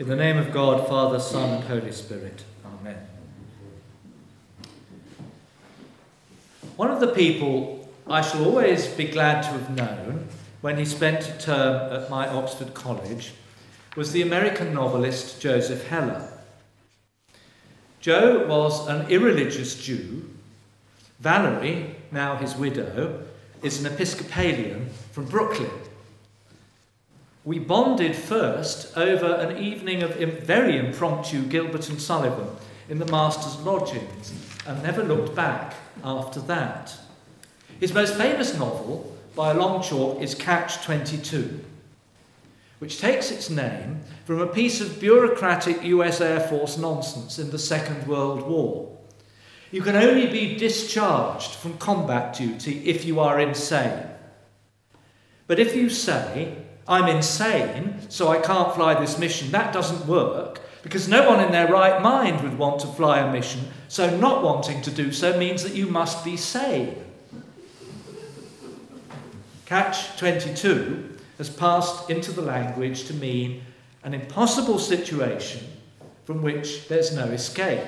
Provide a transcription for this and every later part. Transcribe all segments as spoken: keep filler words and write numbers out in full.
In the name of God, Father, Son, and Holy Spirit. Amen. One of the people I shall always be glad to have known when he spent a term at my Oxford college was the American novelist Joseph Heller. Joe was an irreligious Jew. Valerie, now his widow, is an Episcopalian from Brooklyn. We bonded first over an evening of very impromptu Gilbert and Sullivan in the master's lodgings, and never looked back after that. His most famous novel, by a long chalk, is Catch twenty-two, which takes its name from a piece of bureaucratic U S Air Force nonsense in the Second World War. You can only be discharged from combat duty if you are insane. But if you say, I'm insane, so I can't fly this mission, that doesn't work, because no one in their right mind would want to fly a mission, so not wanting to do so means that you must be sane. Catch twenty-two has passed into the language to mean an impossible situation from which there's no escape.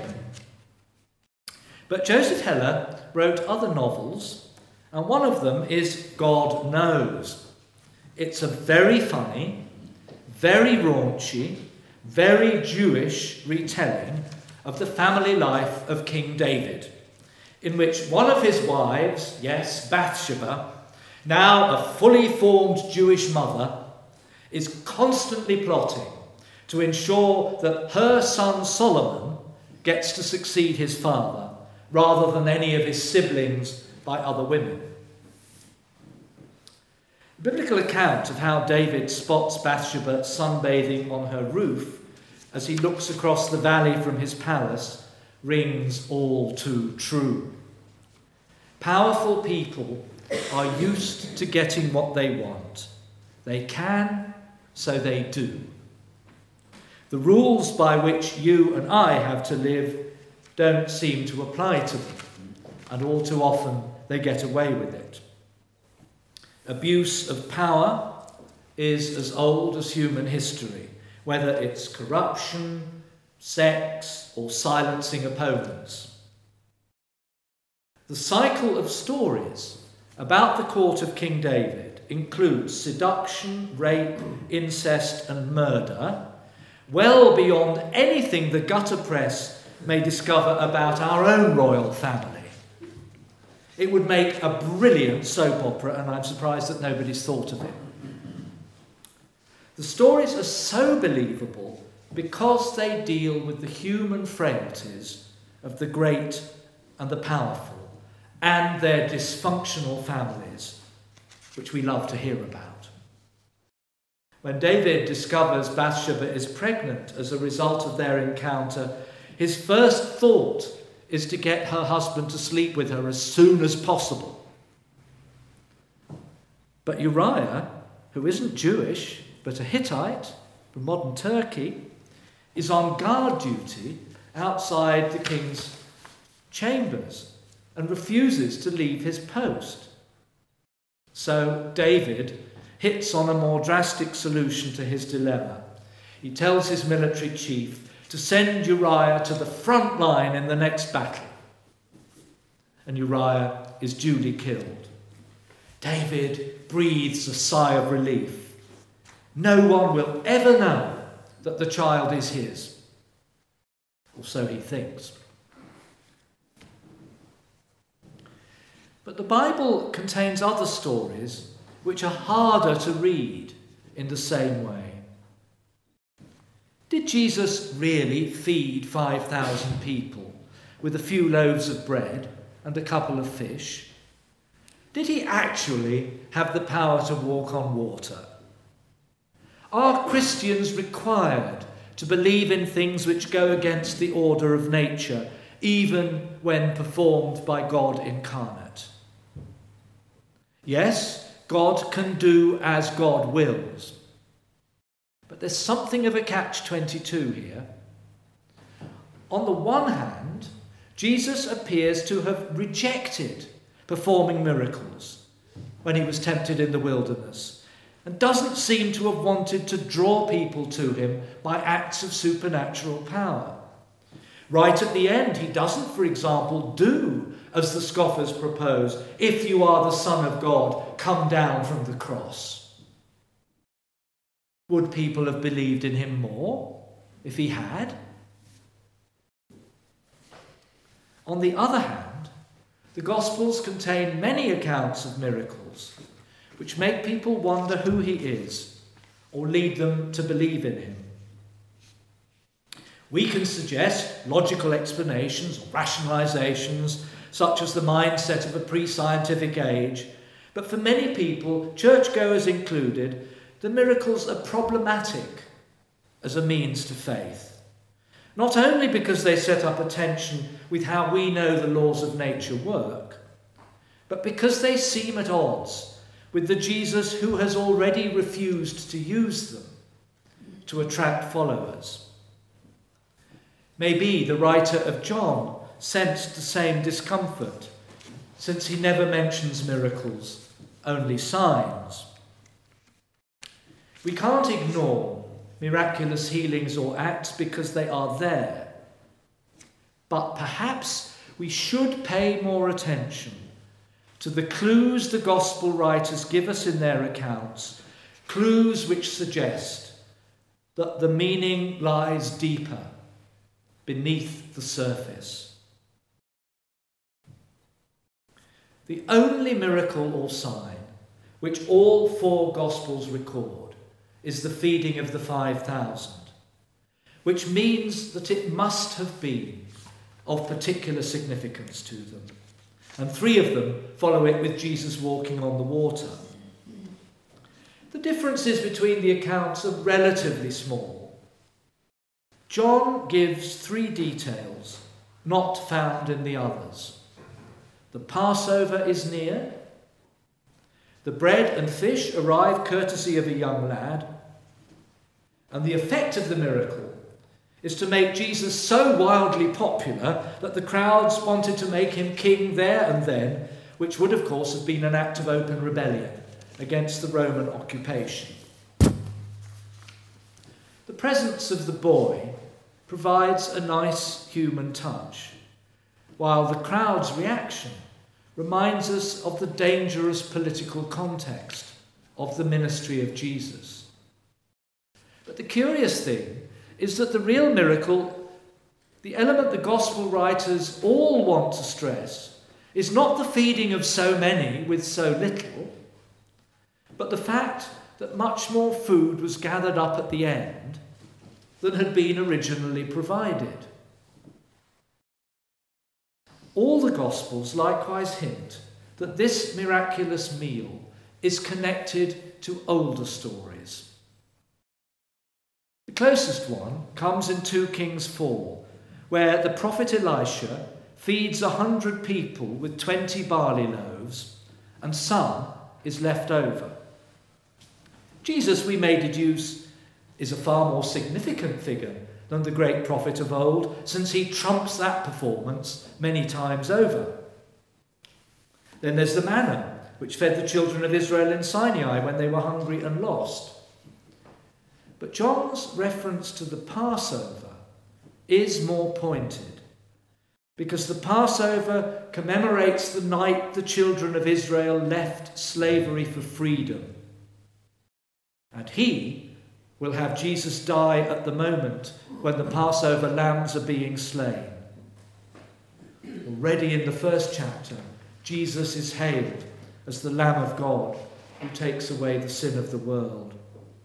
But Joseph Heller wrote other novels, and one of them is God Knows. It's a very funny, very raunchy, very Jewish retelling of the family life of King David, in which one of his wives, yes, Bathsheba, now a fully formed Jewish mother, is constantly plotting to ensure that her son Solomon gets to succeed his father rather than any of his siblings by other women. The biblical account of how David spots Bathsheba sunbathing on her roof as he looks across the valley from his palace rings all too true. Powerful people are used to getting what they want. They can, so they do. The rules by which you and I have to live don't seem to apply to them, and all too often they get away with it. Abuse of power is as old as human history, whether it's corruption, sex, or silencing opponents. The cycle of stories about the court of King David includes seduction, rape, incest, and murder, well beyond anything the gutter press may discover about our own royal family. It would make a brilliant soap opera, and I'm surprised that nobody's thought of it. The stories are so believable because they deal with the human frailties of the great and the powerful and their dysfunctional families, which we love to hear about. When David discovers Bathsheba is pregnant as a result of their encounter, his first thought is to get her husband to sleep with her as soon as possible. But Uriah, who isn't Jewish, but a Hittite from modern Turkey, is on guard duty outside the king's chambers and refuses to leave his post. So David hits on a more drastic solution to his dilemma. He tells his military chief to send Uriah to the front line in the next battle. And Uriah is duly killed. David breathes a sigh of relief. No one will ever know that the child is his. Or so he thinks. But the Bible contains other stories which are harder to read in the same way. Did Jesus really feed five thousand people with a few loaves of bread and a couple of fish? Did he actually have the power to walk on water? Are Christians required to believe in things which go against the order of nature, even when performed by God incarnate? Yes, God can do as God wills. But there's something of a catch twenty-two here. On the one hand, Jesus appears to have rejected performing miracles when he was tempted in the wilderness. and doesn't seem to have wanted to draw people to him by acts of supernatural power. Right at the end, he doesn't, for example, do as the scoffers propose, "If you are the Son of God, come down from the cross." Would people have believed in him more if he had? On the other hand, the Gospels contain many accounts of miracles which make people wonder who he is or lead them to believe in him. We can suggest logical explanations or rationalizations, such as the mindset of a pre-scientific age, but for many people, churchgoers included, the miracles are problematic as a means to faith. Not only because they set up a tension with how we know the laws of nature work, but because they seem at odds with the Jesus who has already refused to use them to attract followers. Maybe the writer of John sensed the same discomfort, since he never mentions miracles, only signs. We can't ignore miraculous healings or acts because they are there. But perhaps we should pay more attention to the clues the gospel writers give us in their accounts, clues which suggest that the meaning lies deeper, beneath the surface. The only miracle or sign which all four Gospels record is the feeding of the five thousand, which means that it must have been of particular significance to them. And three of them follow it with Jesus walking on the water. The differences between the accounts are relatively small. John gives three details not found in the others. The Passover is near. The bread and fish arrive courtesy of a young lad. And the effect of the miracle is to make Jesus so wildly popular that the crowds wanted to make him king there and then, which would, of course, have been an act of open rebellion against the Roman occupation. The presence of the boy provides a nice human touch, while the crowd's reaction reminds us of the dangerous political context of the ministry of Jesus. But the curious thing is that the real miracle, the element the gospel writers all want to stress, is not the feeding of so many with so little, but the fact that much more food was gathered up at the end than had been originally provided. All the Gospels likewise hint that this miraculous meal is connected to older stories. The closest one comes in two Kings four, where the prophet Elisha feeds a hundred people with twenty barley loaves, and some is left over. Jesus, we may deduce, is a far more significant figure than the great prophet of old, since he trumps that performance many times over. Then there's the manna, which fed the children of Israel in Sinai when they were hungry and lost. But John's reference to the Passover is more pointed, because the Passover commemorates the night the children of Israel left slavery for freedom. And he will have Jesus die at the moment when the Passover lambs are being slain. Already in the first chapter, Jesus is hailed as the Lamb of God who takes away the sin of the world.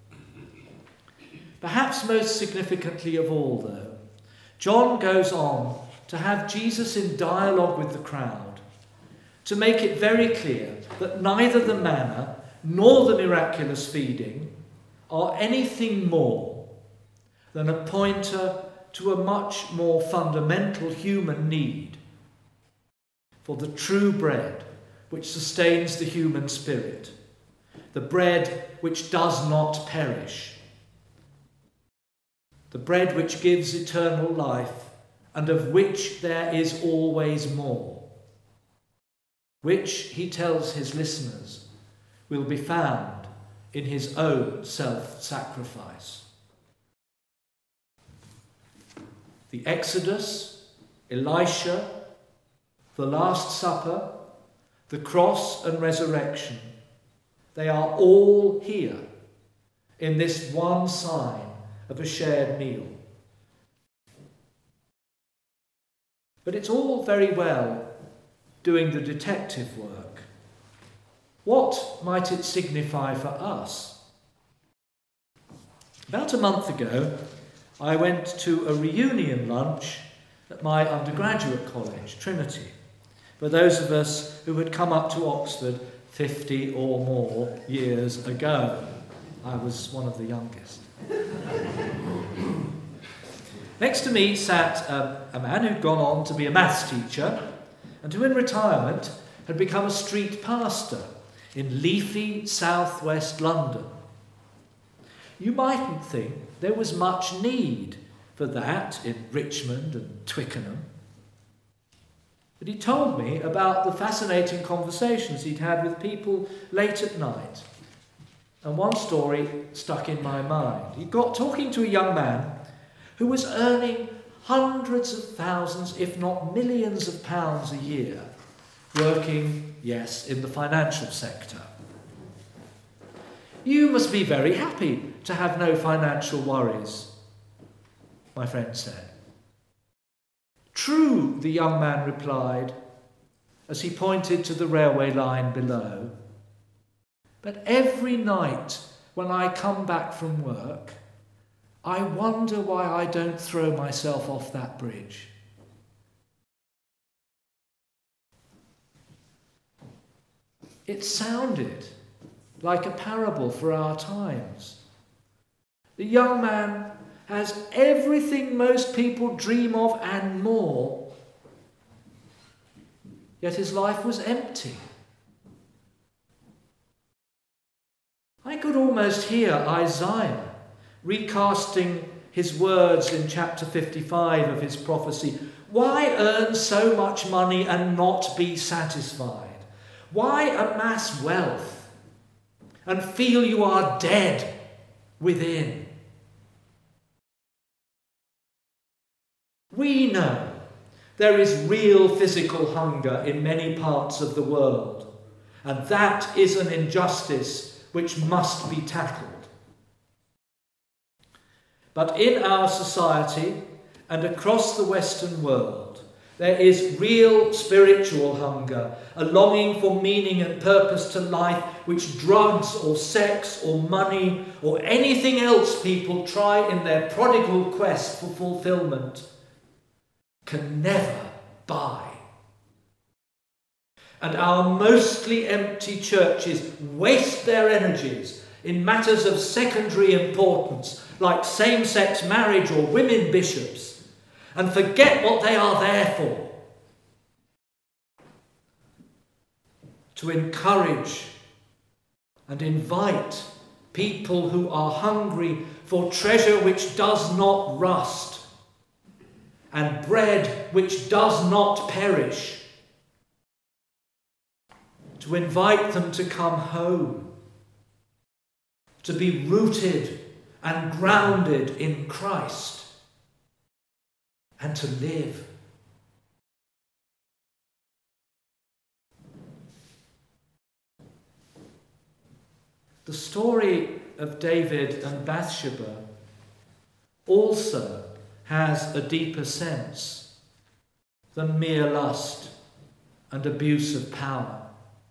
Perhaps most significantly of all, though, John goes on to have Jesus in dialogue with the crowd, to make it very clear that neither the manna nor the miraculous feeding are anything more than a pointer to a much more fundamental human need for the true bread which sustains the human spirit, the bread which does not perish, the bread which gives eternal life and of which there is always more, which, he tells his listeners, will be found in his own self-sacrifice. The Exodus, Elisha, the Last Supper, the cross and resurrection, they are all here in this one sign of a shared meal. But it's all very well doing the detective work. What might it signify for us? About a month ago, I went to a reunion lunch at my undergraduate college, Trinity, for those of us who had come up to Oxford fifty or more years ago. I was one of the youngest. Next to me sat um, a man who'd gone on to be a maths teacher and who in retirement had become a street pastor in leafy southwest London. You mightn't think there was much need for that in Richmond and Twickenham. But he told me about the fascinating conversations he'd had with people late at night. And one story stuck in my mind. He got talking to a young man who was earning hundreds of thousands, if not millions of pounds a year, working, yes, in the financial sector. You must be very happy to have no financial worries, my friend said. True, the young man replied, as he pointed to the railway line below. But every night when I come back from work, I wonder why I don't throw myself off that bridge. It sounded like a parable for our times. The young man has everything most people dream of and more, yet his life was empty. I could almost hear Isaiah recasting his words in chapter fifty-five of his prophecy. Why earn so much money and not be satisfied? Why amass wealth and feel you are dead within? We know there is real physical hunger in many parts of the world, and that is an injustice which must be tackled. But in our society and across the Western world, there is real spiritual hunger, a longing for meaning and purpose to life which drugs or sex or money or anything else people try in their prodigal quest for fulfillment can never buy. And our mostly empty churches waste their energies in matters of secondary importance, like same-sex marriage or women bishops, and forget what they are there for. To encourage and invite people who are hungry for treasure which does not rust, and bread which does not perish. To invite them to come home, to be rooted and grounded in Christ, and to live. The story of David and Bathsheba also has a deeper sense than mere lust and abuse of power.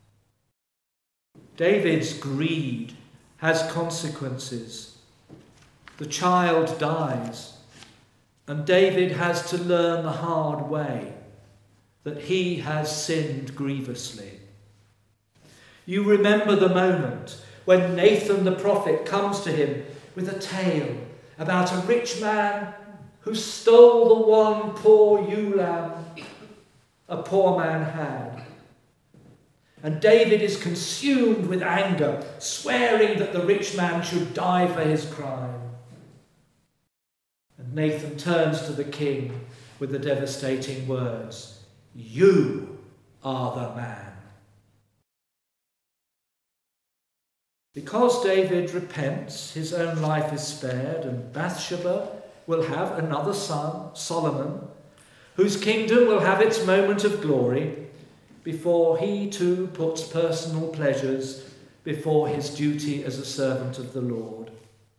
David's greed has consequences. The child dies, and David has to learn the hard way that he has sinned grievously. You remember the moment when Nathan the prophet comes to him with a tale about a rich man who stole the one poor ewe lamb a poor man had. And David is consumed with anger, swearing that the rich man should die for his crime. And Nathan turns to the king with the devastating words, "You are the man." Because David repents, his own life is spared, and Bathsheba will have another son, Solomon, whose kingdom will have its moment of glory before he too puts personal pleasures before his duty as a servant of the Lord.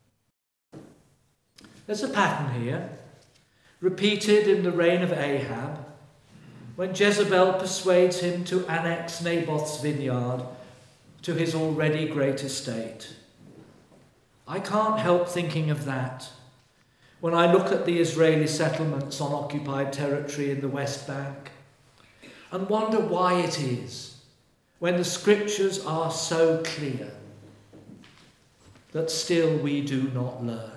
There's a pattern here, repeated in the reign of Ahab, when Jezebel persuades him to annex Naboth's vineyard to his already great estate. I can't help thinking of that when I look at the Israeli settlements on occupied territory in the West Bank and wonder why it is, when the scriptures are so clear, that still we do not learn.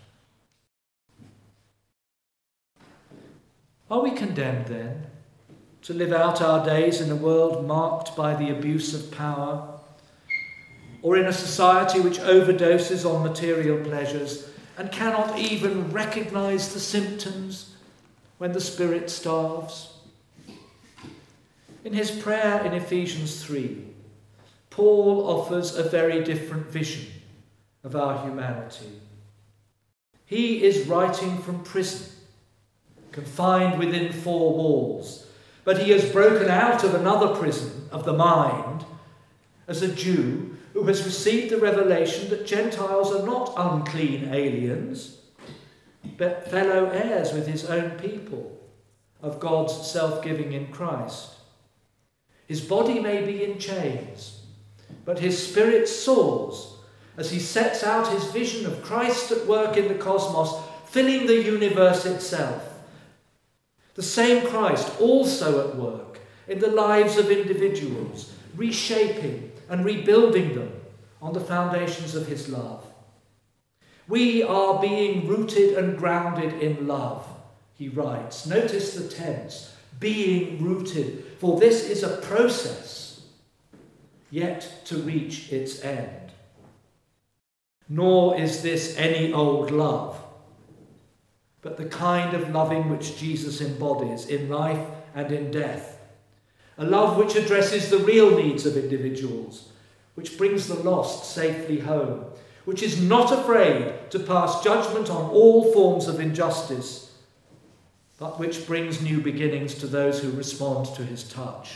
Are we condemned then to live out our days in a world marked by the abuse of power, or in a society which overdoses on material pleasures and cannot even recognise the symptoms when the spirit starves? In his prayer in Ephesians three, Paul offers a very different vision of our humanity. He is writing from prison, confined within four walls, but he has broken out of another prison of the mind as a Jew who has received the revelation that Gentiles are not unclean aliens, but fellow heirs with his own people of God's self-giving in Christ. His body may be in chains, but his spirit soars as he sets out his vision of Christ at work in the cosmos, filling the universe itself. The same Christ also at work in the lives of individuals, reshaping and rebuilding them on the foundations of his love. We are being rooted and grounded in love, he writes. Notice the tense, being rooted, for this is a process yet to reach its end. Nor is this any old love, but the kind of loving which Jesus embodies in life and in death. A love which addresses the real needs of individuals, which brings the lost safely home, which is not afraid to pass judgment on all forms of injustice, but which brings new beginnings to those who respond to his touch.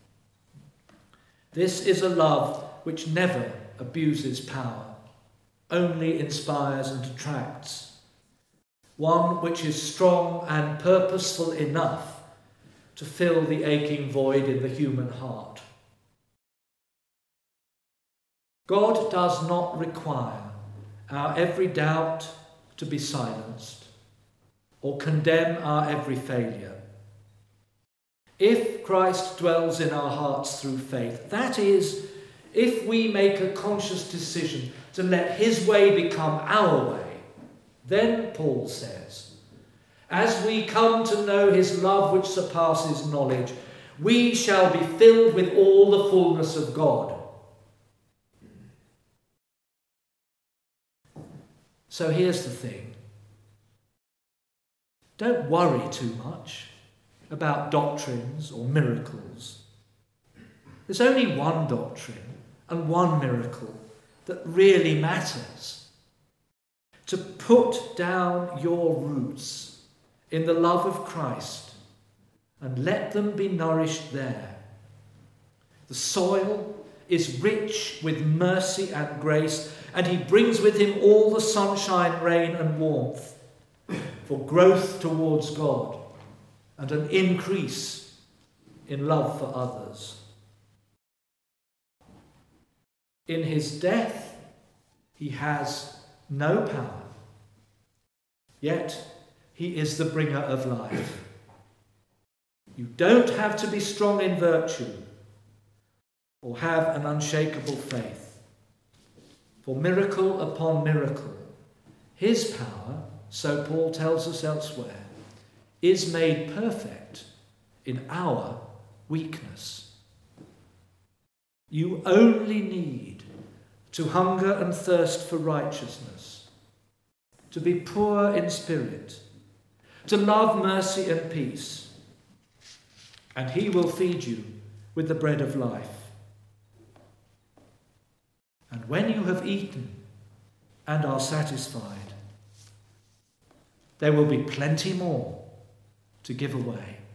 This is a love which never abuses power, only inspires and attracts. One which is strong and purposeful enough to fill the aching void in the human heart. God does not require our every doubt to be silenced or condemn our every failure. If Christ dwells in our hearts through faith, that is, if we make a conscious decision to let his way become our way, then, Paul says, as we come to know his love which surpasses knowledge, we shall be filled with all the fullness of God. So here's the thing. Don't worry too much about doctrines or miracles. There's only one doctrine and one miracle that really matters. To put down your roots in the love of Christ and let them be nourished there. The soil is rich with mercy and grace, and he brings with him all the sunshine, rain and warmth for growth towards God and an increase in love for others. In his death, he has no power, yet he is the bringer of life. You don't have to be strong in virtue or have an unshakable faith. For miracle upon miracle, his power, so Paul tells us elsewhere, is made perfect in our weakness. You only need to hunger and thirst for righteousness, to be poor in spirit, to love mercy and peace, and he will feed you with the bread of life. And when you have eaten and are satisfied, there will be plenty more to give away.